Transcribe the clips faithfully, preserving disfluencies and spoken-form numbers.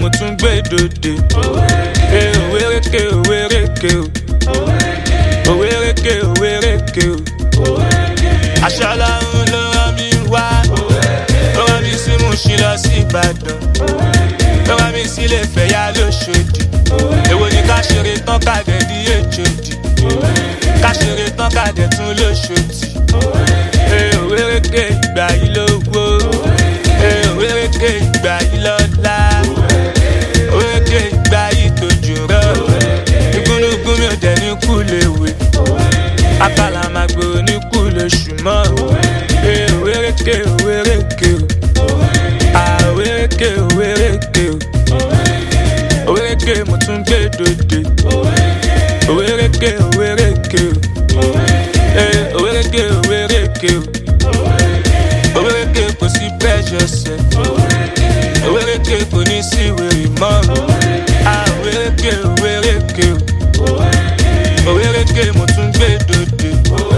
mo tún gbé dòde. Òwérèké òwérèké o. Òwérèké òwérèké o. Aṣọ Ọlọ́run ló rán mi wá. Ó rán mi sí Mùṣín lọ sí Ìbàdàn. Ó rán mi sí Ilé-Ifẹ̀ yá l'Óṣòdì. Èwo ni ká ṣeré tán ká dẹ̀ di Èjòdì. Ká ṣeré tán ká dẹ̀ tún l'Óṣòdì. Òwérèké ìgbà yìí lówó. Òwérèké ìgbà yìí lọ́lá. Òwérèké ìgbà yìí tójú rọ̀. Igúnnugún mi ò dẹ̀ ní kú léwe. Àkàlà máa gbòòrò ní kú lóṣù mọ́. Òwérèké òwérèké o. Òwérèké òwérèké o. Òwérèké mo tún gbé dòde. Òwérèké òwérèké o. Òwérèké òwérèké o. Òwérèké kò sí pressure sẹ́. Òwérèké kò ní sí wèrè mọ́. Òwérèké òwérèké o. Òwérèké mo tún gbé dòde.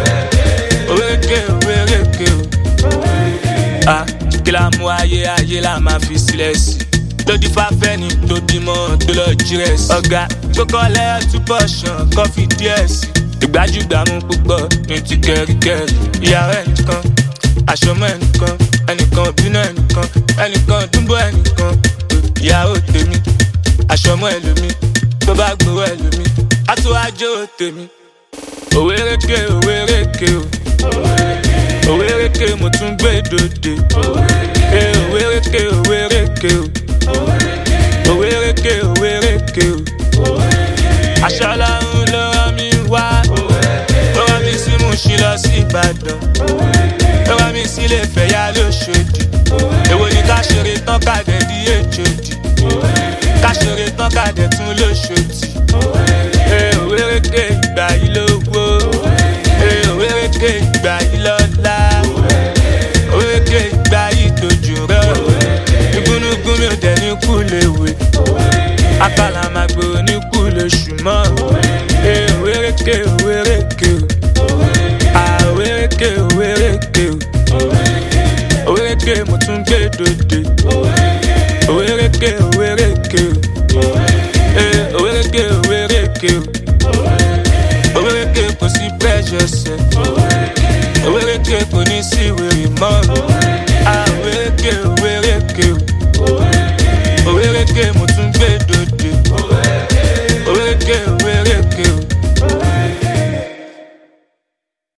Òwérèké òwérèké o. Ah, kí la mú ayé ayé la máa fi sílẹ̀ sí. Lódì fáfẹ́ ni tó bímọ tó lọ jírẹ̀sì. Ọ̀gá gbókọ́ lẹ́yà túbọ̀ ṣàn kọ́fì díẹ̀ sí. Ìgbájúgbàmú púpọ̀ ní ti kẹ́ríkẹ́rí. Ìyàwó ẹnìkan, àṣọmọ́ ẹnìkan, ẹnìkan òbínú ẹnìkan, ẹnìkan dúnbọ̀ ẹnìkan. Ìyàwó tèmi, àṣọmọ́ ẹlòmí, tó bá gbowó ẹlòmí, á tó ájò tèmi. Òwérèké òwérèké o. Òwérèké mo tún gbé dòde. Òwérèké òwérèké o. Òwérèké òwérèké o. Aṣọ Ọlọ́run ló rán mi wá. Ó rán mi sí Mùṣín lọ sí Ìbàdàn. Ó rán mi sí Ilé-Ifẹ̀ yá l'Óṣòdì. Èwo ni ká ṣeré tán ká dẹ̀ di Èjòdì. Ká ṣeré tán ká dẹ̀ tún l'Óṣòdì. Òwérèké ìgbà yìí lówó. Òwérèké ìgbà yìí lọ́lá. Òwérèké ìgbà yìí tójú rọ̀. Igúnnugún mi ò dẹ̀ ní kú léwe. Àkàlà máa gbòòrò ní kú lóṣù mọ́. Òwérèké òwérèké o. Òwérèké òwérèké o. Òwérèké mo tún gbé dòde. Òwérèké òwérèké o. Òwérèké òwérèké o. Òwérèké kò sí pressure sẹ́. Òwérèké kò ní sí wèrè mọ́. Òwérèké òwérèké o. Òwérèké mo tún gbé dòde.